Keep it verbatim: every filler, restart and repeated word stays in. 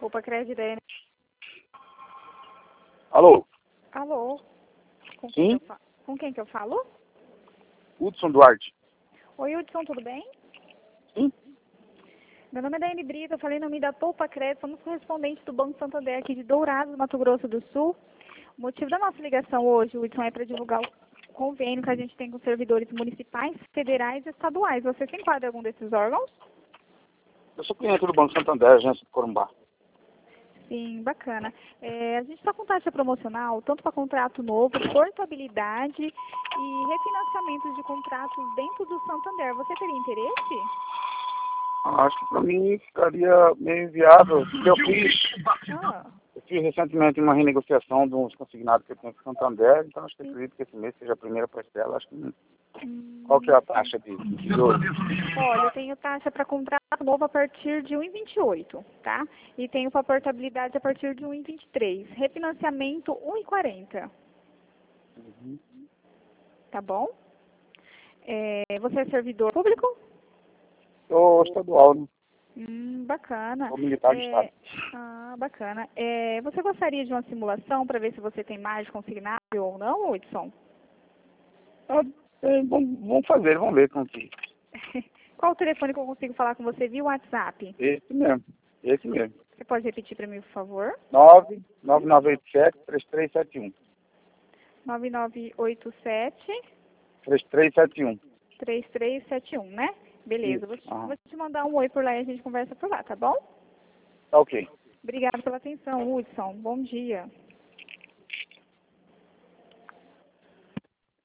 Opa, crédito é... Alô? Alô? Com quem, Sim? que eu fa... Com quem que eu falo? Hudson Duarte. Oi, Hudson, tudo bem? Sim? Meu nome é Daiane Brito, eu falei em nome da Poupa Crédito, somos correspondentes do Banco Santander aqui de Dourados, Mato Grosso do Sul. O motivo da nossa ligação hoje, Hudson, é para divulgar o convênio que a gente tem com servidores municipais, federais e estaduais. Você se enquadra em algum desses órgãos? Eu sou cliente do Banco Santander, agência de Corumbá. Sim, bacana. É, a gente está com taxa promocional, tanto para contrato novo, portabilidade e refinanciamentos de contratos dentro do Santander. Você teria interesse? Acho que para mim ficaria meio inviável, porque eu fiz, Ah, eu fiz recentemente uma renegociação de uns consignados que eu tenho com o Santander, então acho que acredito que esse mês seja a primeira parcela. Acho que não. hum, Qual que é a taxa de de juros? olha, eu tenho taxa para contrato novo a partir de um vírgula vinte e oito, tá? E tenho para portabilidade a partir de um vírgula vinte e três. Refinanciamento um vírgula quarenta, Uhum. tá bom? É, você é servidor público? Sou estadual, né? Hum, bacana. Sou militar do Estado. É, ah, bacana. É, você gostaria de uma simulação para ver se você tem margem consignável ou não, Hudson? Ah, é, vamos, vamos fazer, vamos ver como que. Qual o telefone que eu consigo falar com você via WhatsApp? Esse mesmo, esse mesmo. Você pode repetir para mim, por favor? nove nove nove oito sete, três três sete um. nove nove oito sete, três três sete um. três três sete um, né? Beleza, Isso. vou te, Aham. vou te mandar um oi por lá e a gente conversa por lá, tá bom? Tá ok. Obrigada pela atenção, Hudson. Bom dia.